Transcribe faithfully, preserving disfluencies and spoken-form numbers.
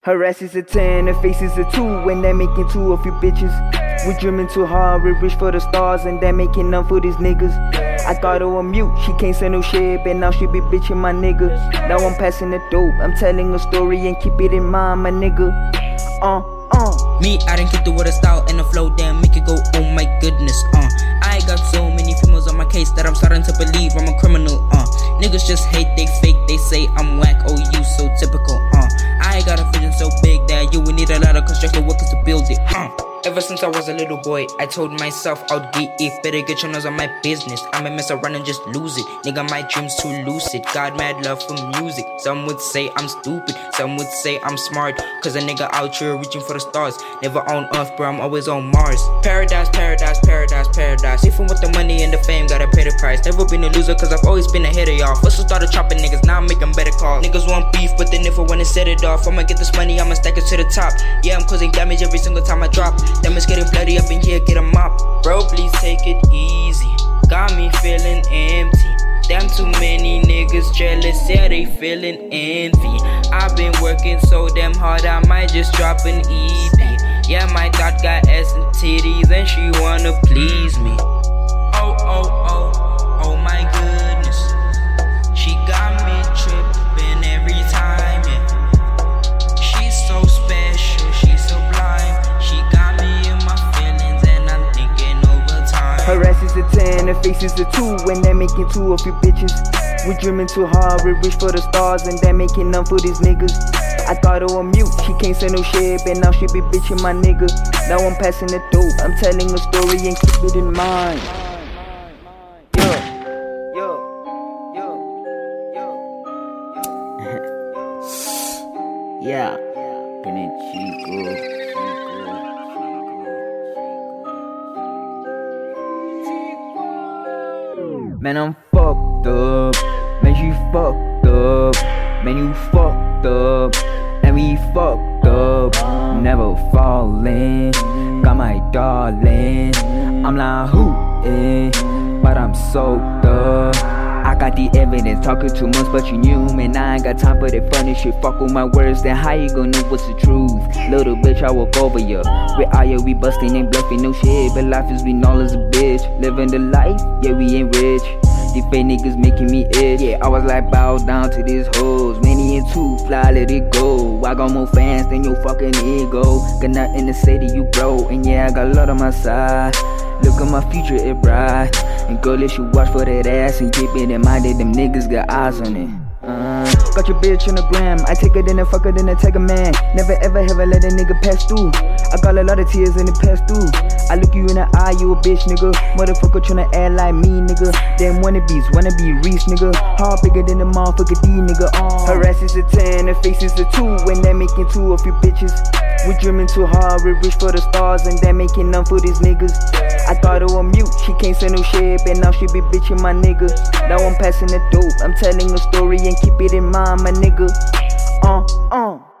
Her ass is a ten, her face is a two, when they making two of you bitches. We dreaming too hard, we reach for the stars, and they making none for these niggas. I got her on mute, she can't say no shit, but now she be bitching my nigga. Now I'm passing the dope, I'm telling a story and keep it in mind, my nigga. Uh, uh. Me, I done kicked it with a style and a flow, damn, make it go, oh my goodness, uh. I got so many females on my case that I'm starting to believe I'm a criminal, uh. Niggas just hate, they fake, they say I'm whack, oh you so typical, uh. I got a vision so big that you would need a lot of construction workers to build it, uh. Ever since I was a little boy, I told myself I'd get it. Better get your nose on my business. I'ma mess around and just lose it. Nigga, my dreams too lucid. Got mad love for music. Some would say I'm stupid, some would say I'm smart. Cause a nigga out here reaching for the stars. Never on Earth, bro, I'm always on Mars. Paradise, paradise, paradise, paradise. Even with the money and the fame, gotta pay the price. Never been a loser, cause I've always been ahead of y'all. First I started chopping niggas, now I'm making better calls. Niggas want beef, but they never wanna set it off. I'ma get this money, I'ma stack it to the top. Yeah, I'm causing damage every single time I drop. Diamonds getting bloody up in here, get a mop. Bro, please take it easy. Got me feeling empty. Damn, too many niggas jealous, yeah, they feeling envy. I've been working so damn hard, I might just drop an E P. Yeah, my dot got ass and titties, and she wanna please me. Oh, oh, oh, oh my goodness. She got me tripping every time, yeah. She's so special, she's sublime. She got me in my feelings, and I'm thinking over time. Her ass is a ten, her face is a two, when they making two of you bitches. We dreaming too hard, we reach for the stars, and they making none for these niggas. I got her on mute, she can't say no shit, but now she be bitching my nigga. Now I'm passing the dope, I'm telling a story and keep it in mind. Yo, yo, yo, yo, yo. Yeah, Penny Chico. Man, I'm fucked up. Man, you fucked up. Man, you fucked up. And we fucked up. Never falling. Got my darling. I'm like hootin', but I'm soaked up. I got the evidence, talking too much, but you knew, man. I ain't got time for that funny shit. Fuck with my words, then how you gon' know what's the truth? Little bitch, I walk over ya. We all ya, we bustin' and bluffing, no shit. But life is we know as a bitch. Living the life, yeah, we ain't rich. These fake niggas making me itch. Yeah, I was like, bow down to these hoes. Many and two, fly, let it go. I got more fans than your fucking ego. Got nothing to say to you, bro. And yeah, I got love on my side. Look at my future, it bright. And girl, you should watch for that ass and keep it in mind that them niggas got eyes on it. Uh, got your bitch on the gram. I take it in and fuck it in and take a man. Never ever ever let a nigga pass through. I got a lot of tears in the past through. I look you in the eye, you a bitch, nigga. Motherfucker tryna act like me, nigga. Them wannabes wanna be Reese, nigga. Hard bigger than the motherfucker D, nigga. Uh. Her ass is a ten, her face is a two, when they making two of you bitches. We dreaming too hard, we reach for the stars, and they making none for these niggas. I got her on mute, she can't say no shit, but now she be bitching my nigga. Now I'm passing the dope, I'm telling a story and keep it in mind, my nigga. Uh, uh.